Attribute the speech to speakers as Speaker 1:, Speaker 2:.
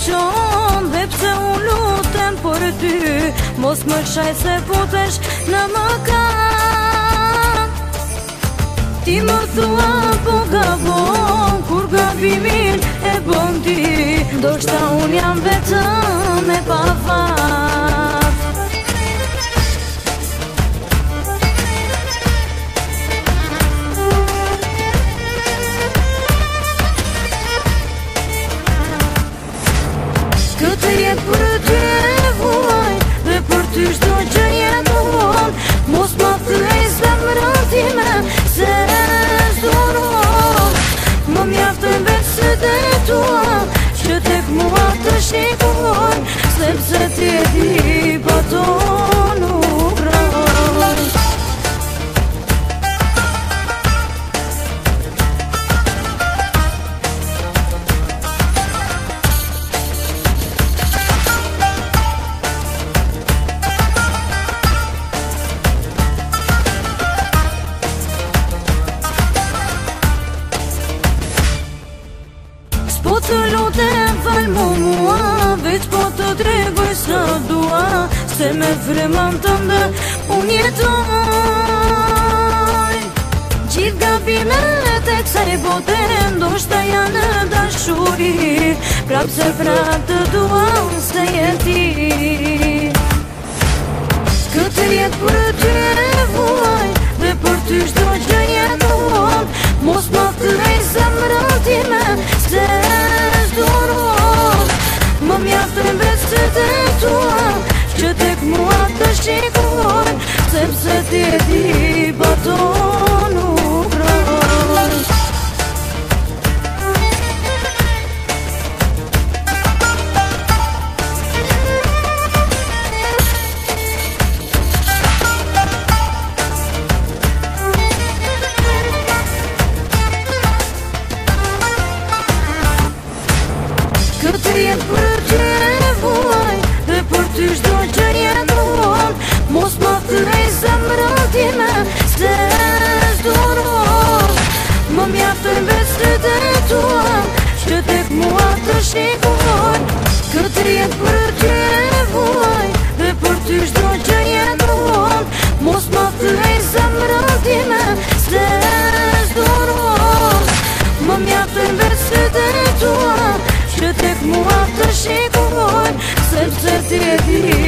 Speaker 1: qonë dhe pse unë lutem për ty, mos më qaj se futesh në mëkat. Ti më thua po gabon, kur gabimin e bën ti, ndoshta unë jam vetëm e pa fat. Këtë jetë për ty e vuaj, dhe për ty shdo që jeton, mos ma thyej zemrën time, se zdoron. Më mjaftën vetë sytë e tua, që tek mua të shikon, sepse ti e di pa to nuk rron. Po të lutem fal mua, veç po të tregoj sa dua, se me frymën tënde unë jetoj. Gjithë gabimet e kësaj bote ndoshta janë dashuri, prap se prap të dua se je ti. Këtë jetë për ty e vuaj, dhe për ty shdo që jeton, mos ma thyej zemrën time, se zdoron. Më mjaftën vetë sytë e tua, që tek mua të shikon, sepse ti e di pa to nuk rron. Këtë jetë për ty e vuaj, dhe për ty shdo që jeton, mos ma thyej zemrën time, se zdoron. Më mjaftën vetë sytë e tua, që tek mua të shikon. Këtë jetë për ty e vuaj, dhe për ty shdo që jeton, mos ma thyej zemrën time, se zdoron. Më mjaftën vetë sytë e tua, që tek mua të shikon, sepse ti e di